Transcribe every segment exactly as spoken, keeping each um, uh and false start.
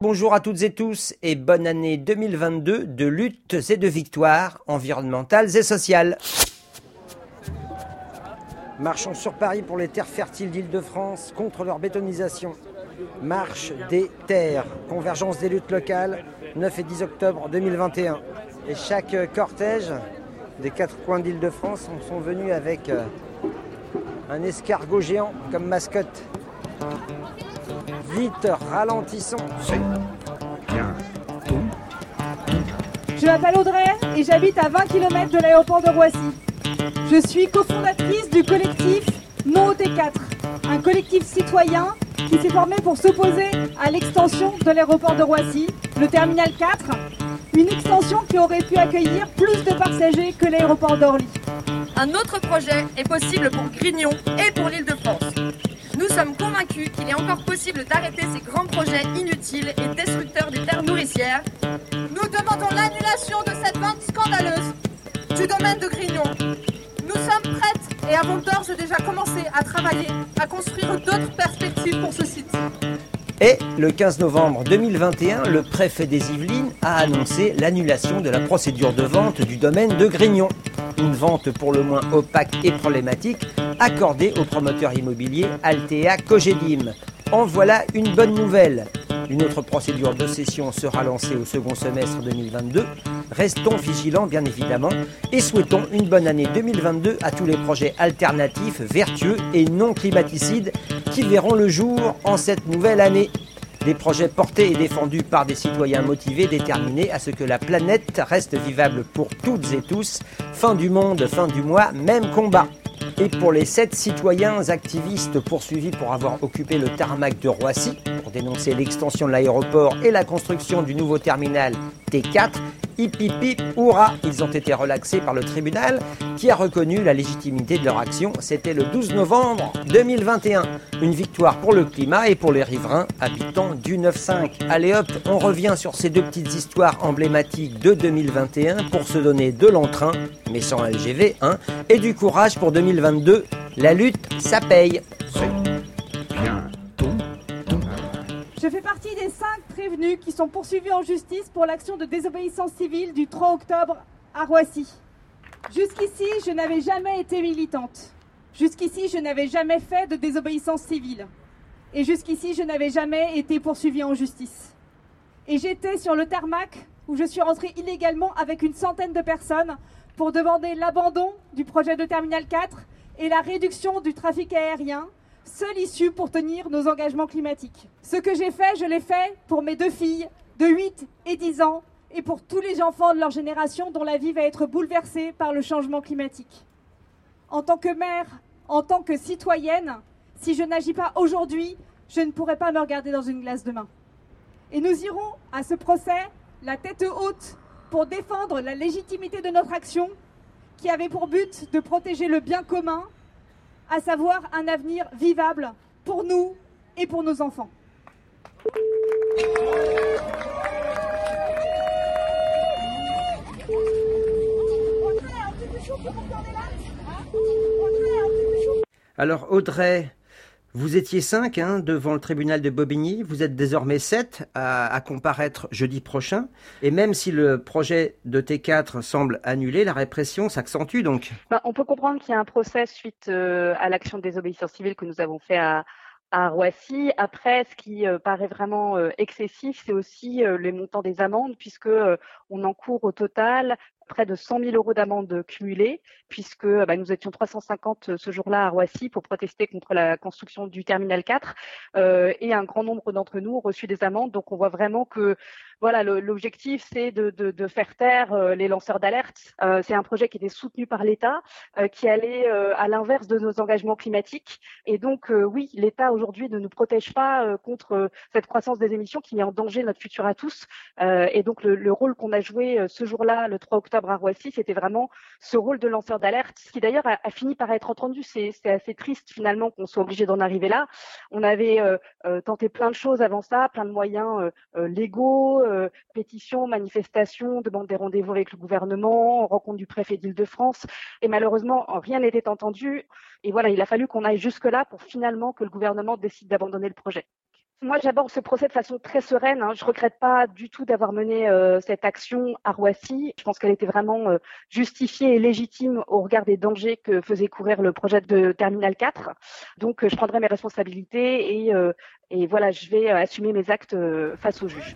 Bonjour à toutes et tous et bonne année deux mille vingt-deux de luttes et de victoires environnementales et sociales. Marchons sur Paris pour les terres fertiles d'Île-de-France contre leur bétonisation. Marche des terres, convergence des luttes locales, neuf et dix octobre deux mille vingt et un. Et chaque cortège des quatre coins d'Île-de-France sont venus avec un escargot géant comme mascotte. Vite, ralentissons. Je m'appelle Audrey et j'habite à vingt kilomètres de l'aéroport de Roissy. Je suis cofondatrice du collectif Non au T quatre, un collectif citoyen qui s'est formé pour s'opposer à l'extension de l'aéroport de Roissy, le terminal quatre, une extension qui aurait pu accueillir plus de passagers que l'aéroport d'Orly. Un autre projet est possible pour Grignon et pour l'Île-de-France. Nous sommes convaincus qu'il est encore possible d'arrêter ces grands projets inutiles et destructeurs des terres nourricières. Nous demandons l'annulation de cette vente scandaleuse du domaine de Grignon. Nous sommes prêtes et avons d'ores et déjà commencé à travailler, à construire d'autres perspectives pour ce site. Et le quinze novembre deux mille vingt et un, le préfet des Yvelines a annoncé l'annulation de la procédure de vente du domaine de Grignon. Une vente pour le moins opaque et problématique accordée au promoteur immobilier Altea Cogedim. En voilà une bonne nouvelle. Une autre procédure de cession sera lancée au second semestre deux mille vingt-deux. Restons vigilants bien évidemment et souhaitons une bonne année deux mille vingt-deux à tous les projets alternatifs, vertueux et non climaticides qui verront le jour en cette nouvelle année. Des projets portés et défendus par des citoyens motivés, déterminés à ce que la planète reste vivable pour toutes et tous. Fin du monde, fin du mois, même combat. Et pour les sept citoyens activistes poursuivis pour avoir occupé le tarmac de Roissy, pour dénoncer l'extension de l'aéroport et la construction du nouveau terminal T quatre, hip hip hip, hurrah, ils ont été relaxés par le tribunal qui a reconnu la légitimité de leur action. C'était le douze novembre deux mille vingt et un. Une victoire pour le climat et pour les riverains habitants du neuf cinq. Allez hop, on revient sur ces deux petites histoires emblématiques de deux mille vingt et un pour se donner de l'entrain, mais sans L G V, hein, et du courage pour deux mille vingt-deux. La lutte, ça paye. Je fais partie des cinq prévenus qui sont poursuivis en justice pour l'action de désobéissance civile du trois octobre à Roissy. Jusqu'ici, je n'avais jamais été militante. Jusqu'ici, je n'avais jamais fait de désobéissance civile. Et jusqu'ici, je n'avais jamais été poursuivie en justice. Et j'étais sur le tarmac où je suis rentrée illégalement avec une centaine de personnes pour demander l'abandon du projet de terminal quatre et la réduction du trafic aérien, seule issue pour tenir nos engagements climatiques. Ce que j'ai fait, je l'ai fait pour mes deux filles de huit et dix ans et pour tous les enfants de leur génération dont la vie va être bouleversée par le changement climatique. En tant que mère, en tant que citoyenne, si je n'agis pas aujourd'hui, je ne pourrai pas me regarder dans une glace demain. Et nous irons à ce procès la tête haute pour défendre la légitimité de notre action qui avait pour but de protéger le bien commun, à savoir un avenir vivable pour nous et pour nos enfants. Alors Audrey, vous étiez cinq hein, devant le tribunal de Bobigny, vous êtes désormais sept à, à comparaître jeudi prochain. Et même si le projet de T quatre semble annulé, la répression s'accentue donc. Ben, on peut comprendre qu'il y a un procès suite euh, à l'action de désobéissance civile que nous avons fait à, à Roissy. Après, ce qui euh, paraît vraiment euh, excessif, c'est aussi euh, les montants des amendes, puisque euh, on encourt au total près de cent mille euros d'amende cumulée, puisque bah, nous étions trois cent cinquante ce jour-là à Roissy pour protester contre la construction du terminal quatre, euh, et un grand nombre d'entre nous ont reçu des amendes. Donc on voit vraiment que voilà, le, l'objectif, c'est de, de, de faire taire euh, les lanceurs d'alerte. Euh, c'est un projet qui était soutenu par l'État, euh, qui allait euh, à l'inverse de nos engagements climatiques. Et donc, euh, oui, l'État aujourd'hui ne nous protège pas euh, contre euh, cette croissance des émissions qui met en danger notre futur à tous. Euh, et donc, le, le rôle qu'on a joué euh, ce jour-là, le trois octobre à Roissy, c'était vraiment ce rôle de lanceur d'alerte, qui d'ailleurs a, a fini par être entendu. C'est, c'est assez triste finalement qu'on soit obligé d'en arriver là. On avait euh, euh, tenté plein de choses avant ça, plein de moyens euh, euh, légaux, Euh, pétitions, manifestations, demande des rendez-vous avec le gouvernement, rencontre du préfet d'Île-de-France, et malheureusement rien n'était entendu. Et voilà, il a fallu qu'on aille jusque-là pour finalement que le gouvernement décide d'abandonner le projet. Moi, j'aborde ce procès de façon très sereine. Hein. Je regrette pas du tout d'avoir mené euh, cette action à Roissy. Je pense qu'elle était vraiment euh, justifiée et légitime au regard des dangers que faisait courir le projet de Terminal quatre. Donc, euh, je prendrai mes responsabilités et, euh, et voilà, je vais euh, assumer mes actes euh, face au juge.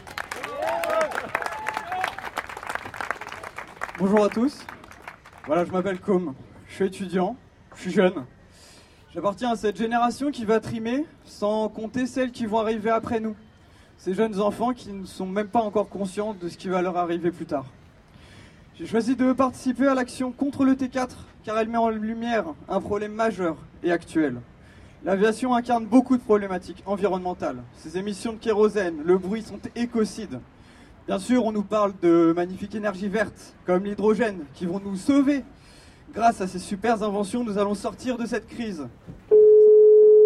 Bonjour à tous. Voilà, je m'appelle Com. Je suis étudiant. Je suis jeune. J'appartiens à cette génération qui va trimer, sans compter celles qui vont arriver après nous. Ces jeunes enfants qui ne sont même pas encore conscients de ce qui va leur arriver plus tard. J'ai choisi de participer à l'action contre le T quatre, car elle met en lumière un problème majeur et actuel. L'aviation incarne beaucoup de problématiques environnementales. Ces émissions de kérosène, le bruit sont écocides. Bien sûr, on nous parle de magnifiques énergies vertes, comme l'hydrogène, qui vont nous sauver. Grâce à ces super inventions, nous allons sortir de cette crise. Allô ?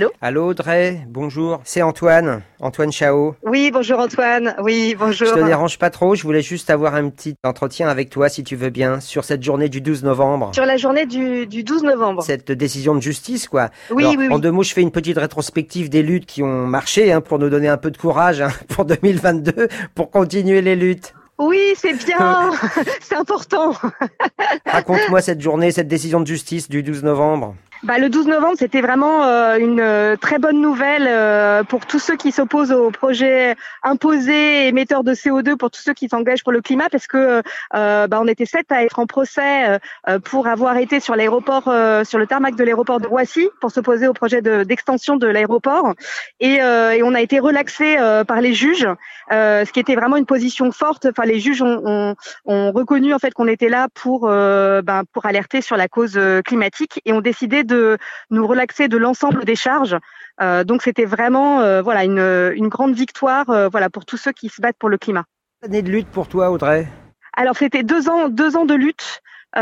Allô Audrey, bonjour, c'est Antoine, Antoine Chao. Oui, bonjour Antoine, oui, bonjour. Je te dérange pas trop, je voulais juste avoir un petit entretien avec toi, si tu veux bien, sur cette journée du douze novembre. Sur la journée du, du douze novembre. Cette décision de justice, quoi. Oui, Alors, oui, oui. En deux mots, je fais une petite rétrospective des luttes qui ont marché, hein, pour nous donner un peu de courage, hein, pour deux mille vingt-deux, pour continuer les luttes. Oui, c'est bien, c'est important. Raconte-moi cette journée, cette décision de justice du douze novembre. Bah, le douze novembre, c'était vraiment euh, une euh, très bonne nouvelle euh, pour tous ceux qui s'opposent au projet imposé émetteur de C O deux, pour tous ceux qui s'engagent pour le climat, parce que euh, bah, on était sept à être en procès euh, pour avoir été sur l'aéroport, euh, sur le tarmac de l'aéroport de Roissy, pour s'opposer au projet de, d'extension de l'aéroport, et, euh, et on a été relaxés euh, par les juges, euh, ce qui était vraiment une position forte. Enfin, les juges ont, ont, ont reconnu en fait qu'on était là pour, euh, ben, pour alerter sur la cause climatique, et ont décidé de nous relaxer de l'ensemble des charges. Euh, donc c'était vraiment euh, voilà une, une grande victoire euh, voilà pour tous ceux qui se battent pour le climat. Année de lutte pour toi, Audrey. Alors c'était deux ans deux ans de lutte.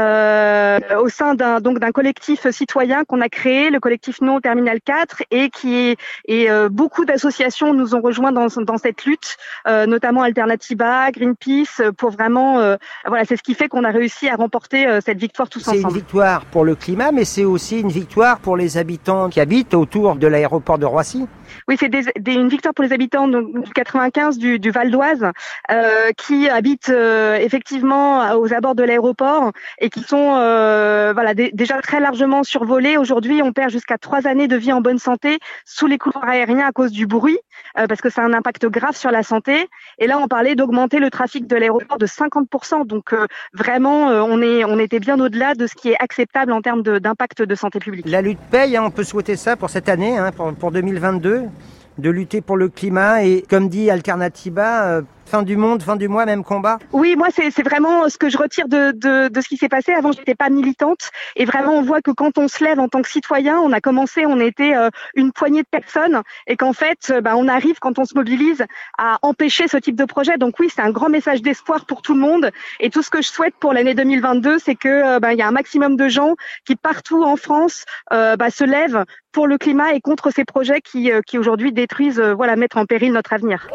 Euh, au sein d'un donc d'un collectif citoyen qu'on a créé, le collectif Non Terminal quatre, et qui est, et euh, beaucoup d'associations nous ont rejoints dans dans cette lutte, euh, notamment Alternativa, Greenpeace, pour vraiment euh, voilà, c'est ce qui fait qu'on a réussi à remporter euh, cette victoire tous ensemble. C'est une victoire pour le climat, mais c'est aussi une victoire pour les habitants qui habitent autour de l'aéroport de Roissy. Oui, c'est des, des, une victoire pour les habitants donc, du quatre-vingt-quinze du, du Val d'Oise, euh, qui habitent euh, effectivement aux abords de l'aéroport et qui sont euh, voilà d- déjà très largement survolés. Aujourd'hui, on perd jusqu'à trois années de vie en bonne santé sous les couloirs aériens à cause du bruit, euh, parce que ça a un impact grave sur la santé. Et là, on parlait d'augmenter le trafic de l'aéroport de cinquante pour cent. Donc euh, vraiment, euh, on est on était bien au-delà de ce qui est acceptable en termes de, d'impact de santé publique. La lutte paye, hein, on peut souhaiter ça pour cette année, hein, pour, pour deux mille vingt-deux. De lutter pour le climat et, comme dit Alternativa, euh, fin du monde, fin du mois, même combat. Oui, moi c'est c'est vraiment ce que je retire de de, de ce qui s'est passé. Avant, j'étais pas militante, et vraiment on voit que quand on se lève en tant que citoyen, on a commencé, on était euh, une poignée de personnes, et qu'en fait, euh, bah, on arrive quand on se mobilise à empêcher ce type de projet. Donc oui, c'est un grand message d'espoir pour tout le monde. Et tout ce que je souhaite pour l'année deux mille vingt-deux, c'est que euh, bah, il y a un maximum de gens qui partout en France euh, bah, se lèvent pour le climat et contre ces projets qui euh, qui aujourd'hui détruisent, euh, voilà, mettent en péril notre avenir.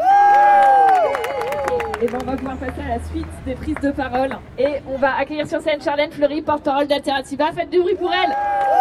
Et ben on va pouvoir passer à la suite des prises de parole. Et on va accueillir sur scène Charlène Fleury, porte-parole d'Alternativa. Faites du bruit pour elle.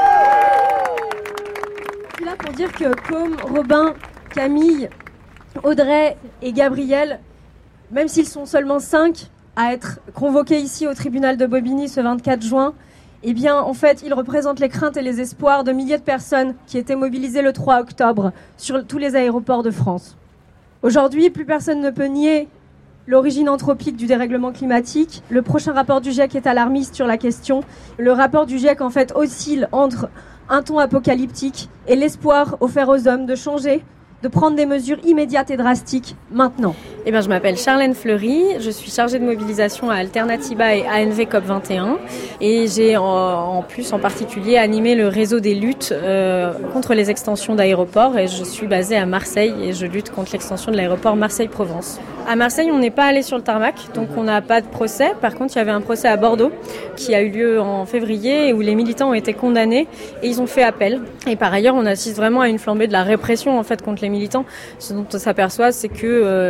Je suis là pour dire que comme Robin, Camille, Audrey et Gabriel, même s'ils sont seulement cinq à être convoqués ici au tribunal de Bobigny ce vingt-quatre juin, eh bien, en fait, ils représentent les craintes et les espoirs de milliers de personnes qui étaient mobilisées le trois octobre sur tous les aéroports de France. Aujourd'hui, plus personne ne peut nier l'origine anthropique du dérèglement climatique. Le prochain rapport du GIEC est alarmiste sur la question. Le rapport du GIEC, en fait, oscille entre un ton apocalyptique et l'espoir offert aux hommes de changer, de prendre des mesures immédiates et drastiques maintenant. Eh bien, je m'appelle Charlène Fleury, je suis chargée de mobilisation à Alternativa et A N V C O P vingt et un, et j'ai en, en plus en particulier animé le réseau des luttes euh, contre les extensions d'aéroports, et je suis basée à Marseille et je lutte contre l'extension de l'aéroport Marseille-Provence. À Marseille, on n'est pas allé sur le tarmac, donc on n'a pas de procès. Par contre, il y avait un procès à Bordeaux qui a eu lieu en février où les militants ont été condamnés et ils ont fait appel. Et par ailleurs, on assiste vraiment à une flambée de la répression en fait contre les militants. Ce dont on s'aperçoit, c'est que euh, le,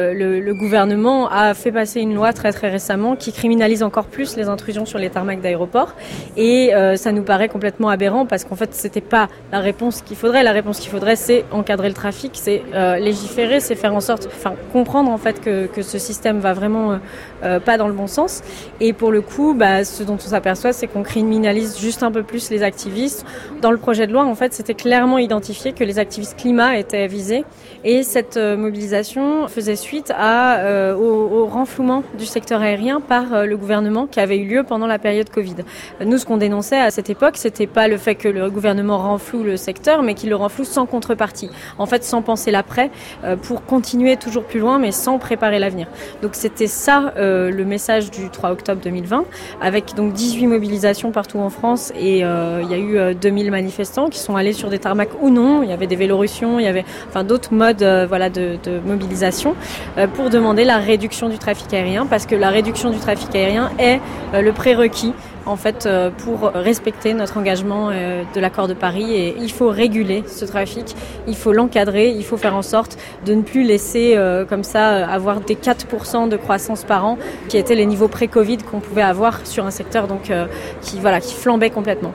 le gouvernement a fait passer une loi très très récemment qui criminalise encore plus les intrusions sur les tarmacs d'aéroports et euh, ça nous paraît complètement aberrant parce qu'en fait c'était pas la réponse qu'il faudrait. La réponse qu'il faudrait c'est encadrer le trafic, c'est euh, légiférer, c'est faire en sorte, enfin comprendre en fait que, que ce système va vraiment euh, pas dans le bon sens. Et pour le coup, bah, ce dont on s'aperçoit c'est qu'on criminalise juste un peu plus les activistes. Dans le projet de loi en fait c'était clairement identifié que les activistes climat étaient visés et cette euh, mobilisation faisait suite à, euh, au, au renflouement du secteur aérien par euh, le gouvernement qui avait eu lieu pendant la période Covid. Nous, ce qu'on dénonçait à cette époque, c'était pas le fait que le gouvernement renfloue le secteur, mais qu'il le renfloue sans contrepartie. En fait, sans penser l'après, euh, pour continuer toujours plus loin, mais sans préparer l'avenir. Donc c'était ça euh, le message du trois octobre deux mille vingt, avec donc dix-huit mobilisations partout en France et euh, il y a eu euh, deux mille manifestants qui sont allés sur des tarmacs ou non. Il y avait des vélorussions, il y avait enfin d'autres modes euh, voilà de, de mobilisation euh, pour demander la réduction du trafic aérien, parce que la réduction du trafic aérien est euh, le prérequis en fait euh, pour respecter notre engagement euh, de l'accord de Paris, et il faut réguler ce trafic, il faut l'encadrer, il faut faire en sorte de ne plus laisser euh, comme ça euh, avoir des quatre pour cent de croissance par an qui étaient les niveaux pré-Covid qu'on pouvait avoir sur un secteur donc euh, qui voilà qui flambait complètement.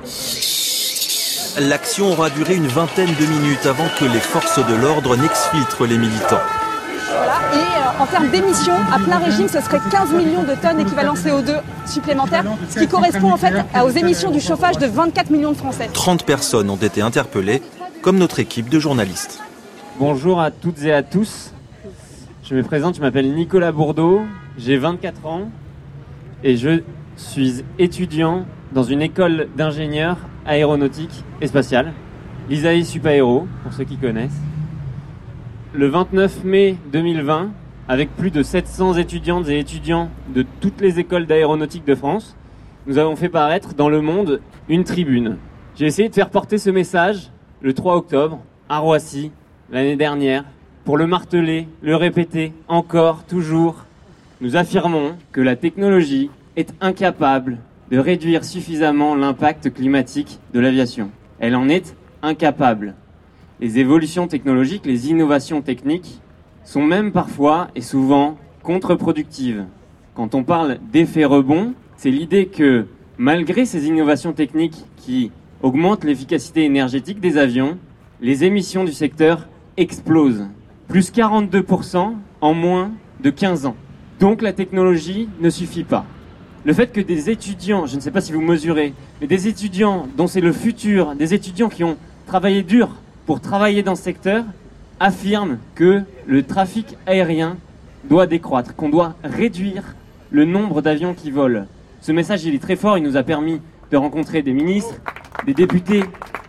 L'action aura duré une vingtaine de minutes avant que les forces de l'ordre n'exfiltrent les militants. Voilà. Et euh, en termes d'émissions, à plein régime, ce serait quinze millions de tonnes équivalent C O deux supplémentaires, ce qui correspond en fait aux émissions du chauffage de vingt-quatre millions de Français. trente personnes ont été interpellées, comme notre équipe de journalistes. Bonjour à toutes et à tous. Je me présente, je m'appelle Nicolas Bourdeau, j'ai vingt-quatre ans et je suis étudiant dans une école d'ingénieurs aéronautique et spatiale, l'I S A E Supaéro, pour ceux qui connaissent. Le vingt-neuf mai deux mille vingt, avec plus de sept cents étudiantes et étudiants de toutes les écoles d'aéronautique de France, nous avons fait paraître dans Le Monde une tribune. J'ai essayé de faire porter ce message le trois octobre à Roissy, l'année dernière, pour le marteler, le répéter, encore, toujours. Nous affirmons que la technologie est incapable de réduire suffisamment l'impact climatique de l'aviation. Elle en est incapable. Les évolutions technologiques, les innovations techniques sont même parfois et souvent contre-productives. Quand on parle d'effet rebond, c'est l'idée que malgré ces innovations techniques qui augmentent l'efficacité énergétique des avions, les émissions du secteur explosent. Plus quarante-deux pour cent en moins de quinze ans. Donc la technologie ne suffit pas. Le fait que des étudiants, je ne sais pas si vous mesurez, mais des étudiants dont c'est le futur, des étudiants qui ont travaillé dur pour travailler dans ce secteur, affirment que le trafic aérien doit décroître, qu'on doit réduire le nombre d'avions qui volent. Ce message, il est très fort, il nous a permis de rencontrer des ministres, des députés,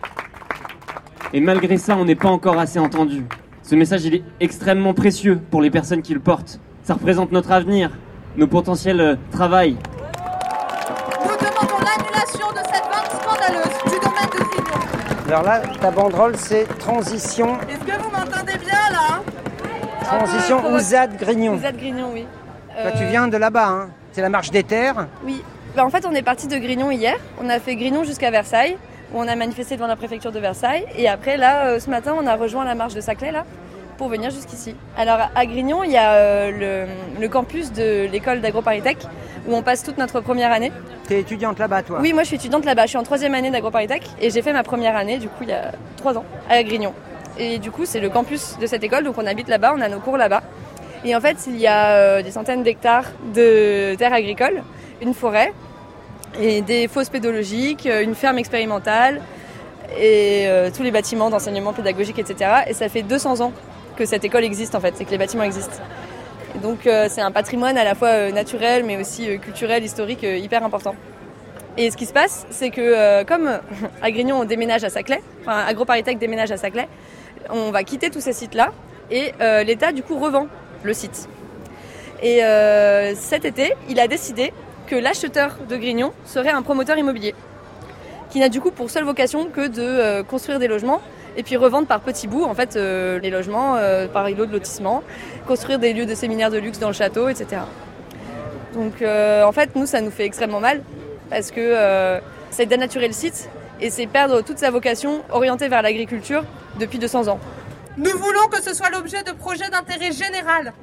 et malgré ça, on n'est pas encore assez entendu. Ce message, il est extrêmement précieux pour les personnes qui le portent. Ça représente notre avenir, nos potentiels euh, travail. Nous demandons l'annulation de cette vente scandaleuse du domaine de Grignon. Alors là, ta banderole, c'est transition. Est-ce que vous m'entendez bien là? Transition euh, Ouzad Grignon. Ouzad Grignon, oui. Toi, Euh, tu viens de là-bas, hein? C'est la marche des terres. Oui. Bah, en fait, on est parti de Grignon hier. On a fait Grignon jusqu'à Versailles, où on a manifesté devant la préfecture de Versailles. Et après, là, euh, ce matin, on a rejoint la marche de Saclay, là, pour venir jusqu'ici. Alors, à Grignon, il y a euh, le, le campus de l'école d'AgroParisTech, où on passe toute notre première année. T'es étudiante là-bas, toi? Oui, moi, je suis étudiante là-bas. Je suis en troisième année d'AgroParisTech et j'ai fait ma première année, du coup, il y a trois ans, à Grignon. Et du coup, c'est le campus de cette école, donc on habite là-bas, on a nos cours là-bas. Et en fait, il y a euh, des centaines d'hectares de terres agricoles, une forêt, et des fosses pédologiques, une ferme expérimentale, et euh, tous les bâtiments d'enseignement pédagogique, et cetera. Et ça fait deux cents ans que cette école existe, en fait, c'est que les bâtiments existent. Et donc, euh, c'est un patrimoine à la fois euh, naturel, mais aussi euh, culturel, historique, euh, hyper important. Et ce qui se passe, c'est que euh, comme à Grignon, on déménage à Saclay, enfin, AgroParisTech déménage à Saclay, on va quitter tous ces sites-là, et euh, l'État, du coup, revend le site. Et euh, cet été, il a décidé que l'acheteur de Grignon serait un promoteur immobilier, qui n'a du coup pour seule vocation que de euh, construire des logements et puis revendre par petits bouts en fait euh, les logements euh, par îlot de lotissement, construire des lieux de séminaires de luxe dans le château, et cetera. Donc euh, en fait, nous, ça nous fait extrêmement mal parce que euh, c'est dénaturer le site et c'est perdre toute sa vocation orientée vers l'agriculture depuis deux cents ans. Nous voulons que ce soit l'objet de projets d'intérêt général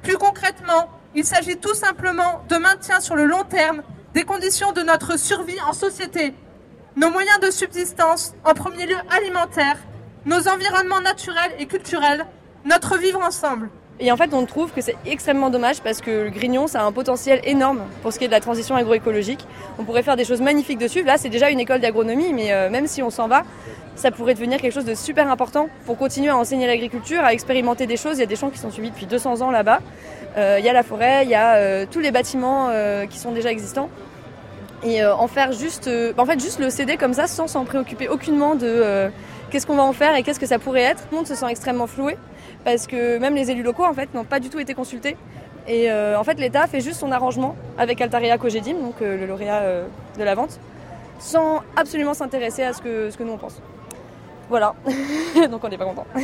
Plus concrètement, il s'agit tout simplement de maintien sur le long terme des conditions de notre survie en société. Nos moyens de subsistance, en premier lieu alimentaires, nos environnements naturels et culturels, notre vivre ensemble. Et en fait, on trouve que c'est extrêmement dommage parce que le grignon, ça a un potentiel énorme pour ce qui est de la transition agroécologique. On pourrait faire des choses magnifiques dessus. Là, c'est déjà une école d'agronomie, mais euh, même si on s'en va, ça pourrait devenir quelque chose de super important pour continuer à enseigner l'agriculture, à expérimenter des choses. Il y a des champs qui sont suivis depuis deux cents ans là-bas. Euh, il y a la forêt, il y a euh, tous les bâtiments euh, qui sont déjà existants. Et euh, en faire juste, euh, en fait, juste le céder comme ça, sans s'en préoccuper aucunement de euh, qu'est-ce qu'on va en faire et qu'est-ce que ça pourrait être. Tout le monde se sent extrêmement floué parce que même les élus locaux en fait n'ont pas du tout été consultés. Et euh, en fait, l'État fait juste son arrangement avec Altaria Cogedim, donc euh, le lauréat euh, de la vente, sans absolument s'intéresser à ce que, ce que nous on pense. Voilà, donc on n'est pas content.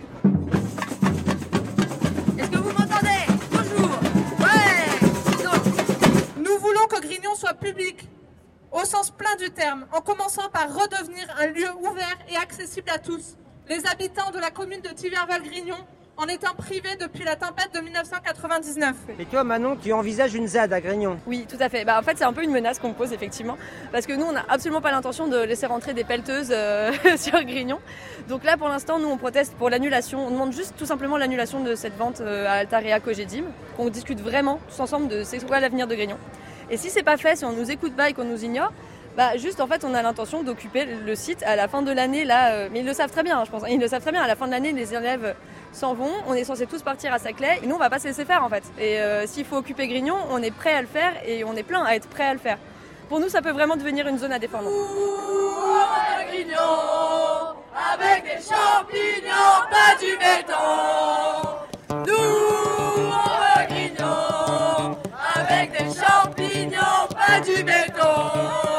Est-ce que vous m'entendez? Bonjour. Ouais. Donc, nous voulons que Grignon soit public, au sens plein du terme, en commençant par redevenir un lieu ouvert et accessible à tous. Les habitants de la commune de Thiverval-Grignon en étant privés depuis la tempête de mille neuf cent quatre-vingt-dix-neuf. Et toi, Manon, tu envisages une Z A D à Grignon? Oui, tout à fait. Bah, en fait, c'est un peu une menace qu'on me pose, effectivement, parce que nous, on n'a absolument pas l'intention de laisser rentrer des pelleteuses euh, sur Grignon. Donc là, pour l'instant, nous, on proteste pour l'annulation. On demande juste tout simplement l'annulation de cette vente euh, à Altaria Cogedim, qu'on discute vraiment tous ensemble de c'est quoi l'avenir de Grignon. Et si c'est pas fait, si on nous écoute pas et qu'on nous ignore, bah juste en fait on a l'intention d'occuper le site à la fin de l'année là, euh, mais ils le savent très bien, hein, je pense. Ils le savent très bien. À la fin de l'année, les élèves s'en vont. On est censés tous partir à Saclay et nous on va pas se laisser faire en fait. Et euh, s'il faut occuper Grignon, on est prêt à le faire et on est plein à être prêt à le faire. Pour nous, ça peut vraiment devenir une zone à défendre. Ouh, Grignon, avec des champignons, pas du béton. Nous, on veut Grignon, avec des champignons, pas du béton.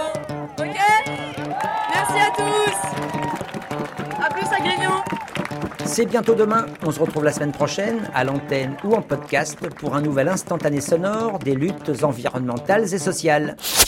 C'est bientôt demain, on se retrouve la semaine prochaine, à l'antenne ou en podcast, pour un nouvel instantané sonore des luttes environnementales et sociales.